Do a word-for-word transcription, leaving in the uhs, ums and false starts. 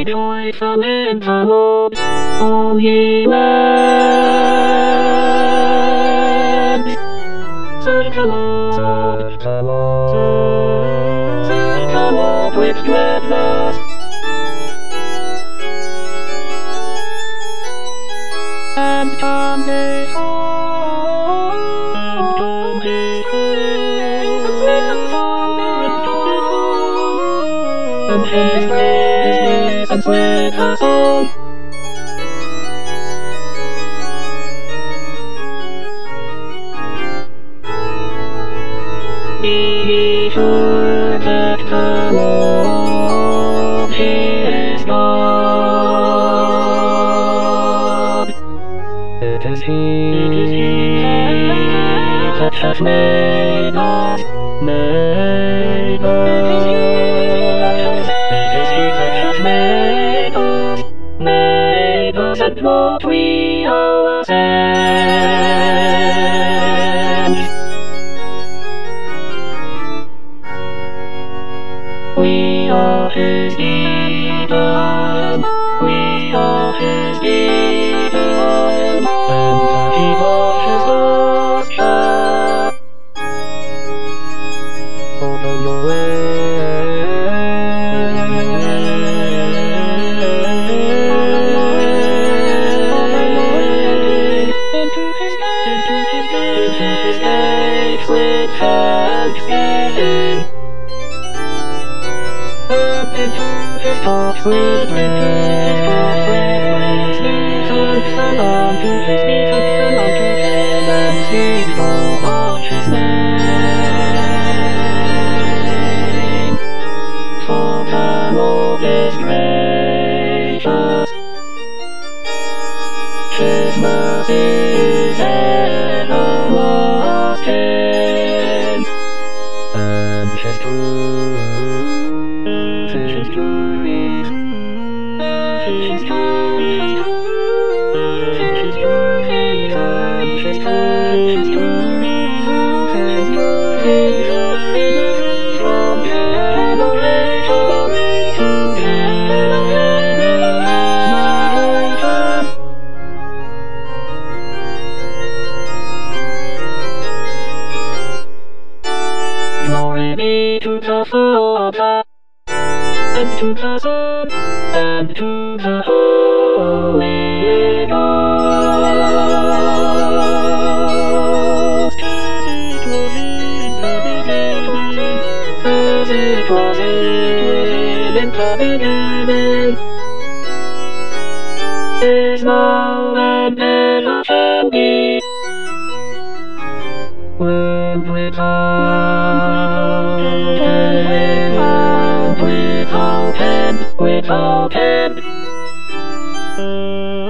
be joyful in the Lord, all ye lands. Serve the Lord, serve the Lord, serve the Lord with gladness. And come his home, and come his praise, and sweet and song and joyful, and come his praise, and sweet and song. Be ye sure that the Lord, He is God. It is He, it is He that hath made us, made us. It is He that hath made us, made us, and not we ourselves. We are His Eden, we are His Eden, and He washes us sure. Follow your way, into His gates, into His gates with thanksgiving. Into His courts with praise, listen unto His listen unto Him, and sing for His name. For the Lord is gracious, His mercy is everlasting, and His truth. His truth, His truth, His truth, His truth, from generation to generation. Glory be to the Father, and to the Son, and to the Holy Ghost. As it was in the beginning, as it was in the beginning, is now and ever shall be, world without end, without end, without end.